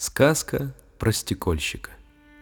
Сказка про стекольщика.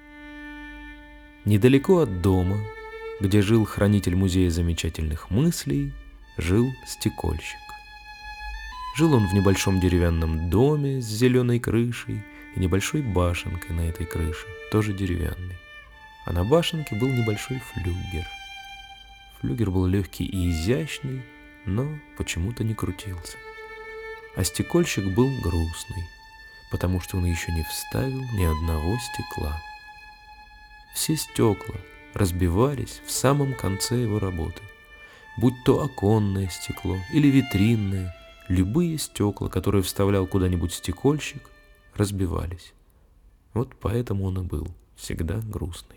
Недалеко от дома, где жил хранитель музея замечательных мыслей, жил стекольщик. Жил он в небольшом деревянном доме с зеленой крышей и небольшой башенкой на этой крыше, тоже деревянной. А на башенке был небольшой флюгер. Флюгер был легкий и изящный, но почему-то не крутился. А стекольщик был грустный, потому что он еще не вставил ни одного стекла. Все стекла разбивались в самом конце его работы, будь то оконное стекло или витринное, любые стекла, которые вставлял куда-нибудь стекольщик, разбивались. Вот поэтому он и был всегда грустный.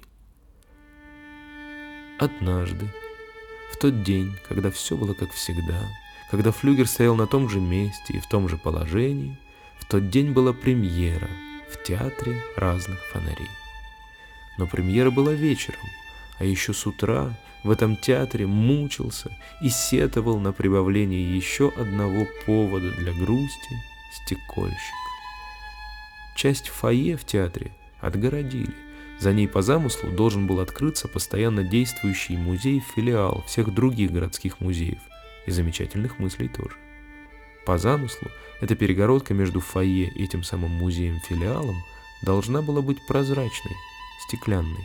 Однажды, в тот день, когда все было как всегда, когда флюгер стоял на том же месте и в том же положении, в тот день была премьера в театре разных фонарей. Но премьера была вечером, а еще с утра в этом театре мучился и сетовал на прибавление еще одного повода для грусти стекольщик. Часть фойе в театре отгородили. За ней по замыслу должен был открыться постоянно действующий музей-филиал всех других городских музеев и замечательных мыслей тоже. По замыслу, эта перегородка между фойе и этим самым музеем-филиалом должна была быть прозрачной, стеклянной.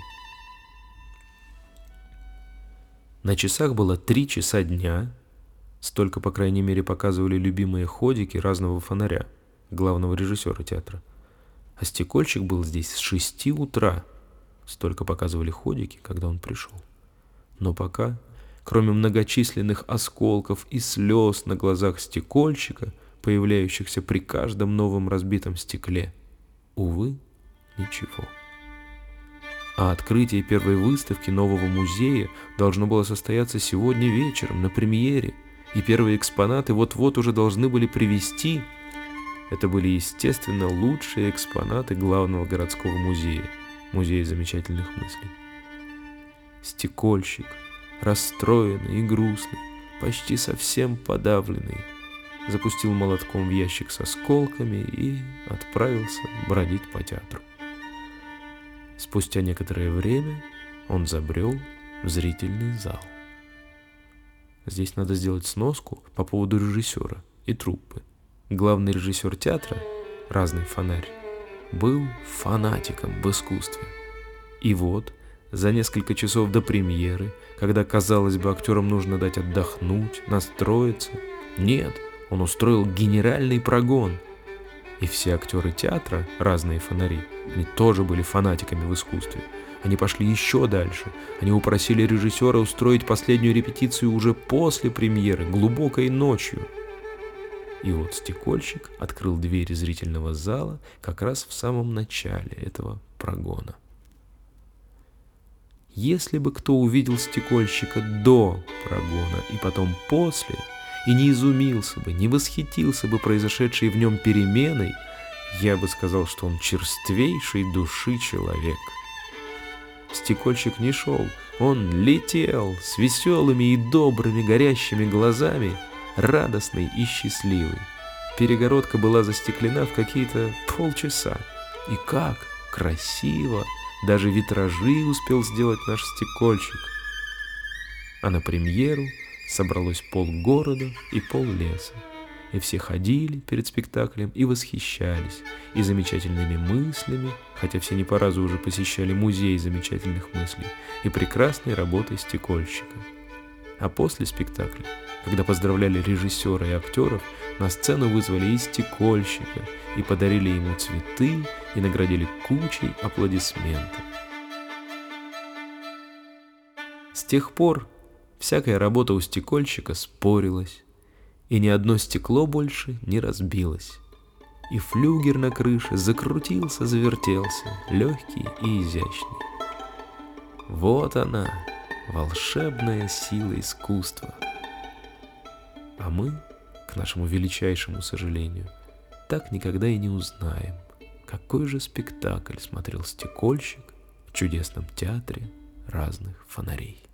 На часах было 3 часа дня, столько, по крайней мере, показывали любимые ходики разного фонаря, главного режиссера театра. А стекольщик был здесь с 6 утра, столько показывали ходики, когда он пришел. Но пока, кроме многочисленных осколков и слез на глазах стекольщика, появляющихся при каждом новом разбитом стекле, увы, ничего. А открытие первой выставки нового музея должно было состояться сегодня вечером на премьере, и первые экспонаты вот-вот уже должны были привезти. Это были, естественно, лучшие экспонаты главного городского музея, музея замечательных мыслей. Стекольщик, расстроенный и грустный, почти совсем подавленный, запустил молотком в ящик с осколками и отправился бродить по театру. Спустя некоторое время он забрел в зрительный зал. Здесь надо сделать сноску по поводу режиссера и труппы. Главный режиссер театра, разный фонарь, был фанатиком в искусстве. И вот, за несколько часов до премьеры, когда, казалось бы, актерам нужно дать отдохнуть, настроиться, нет, он устроил генеральный прогон. И все актеры театра, разные фонари, они тоже были фанатиками в искусстве. Они пошли еще дальше. Они упросили режиссера устроить последнюю репетицию уже после премьеры, глубокой ночью. И вот стекольщик открыл двери зрительного зала как раз в самом начале этого прогона. Если бы кто увидел стекольщика до прогона и потом после, и не изумился бы, не восхитился бы произошедшей в нем переменой, я бы сказал, что он черствейшей души человек. Стекольщик не шел, он летел с веселыми и добрыми горящими глазами, радостный и счастливый. Перегородка была застеклена в какие-то полчаса. И как красиво! Даже витражи успел сделать наш стекольщик. А на премьеру собралось полгорода и поллеса. И все ходили перед спектаклем и восхищались и замечательными мыслями, хотя все не по разу уже посещали музей замечательных мыслей, и прекрасной работой стекольщика. А после спектакля, когда поздравляли режиссера и актеров, на сцену вызвали и стекольщика, и подарили ему цветы, и наградили кучей аплодисментов. С тех пор всякая работа у стекольщика спорилась, и ни одно стекло больше не разбилось. И флюгер на крыше закрутился, завертелся, легкий и изящный. Вот она, волшебная сила искусства. А мы, к нашему величайшему сожалению, так никогда и не узнаем, какой же спектакль смотрел стекольщик в чудесном театре разных фонарей.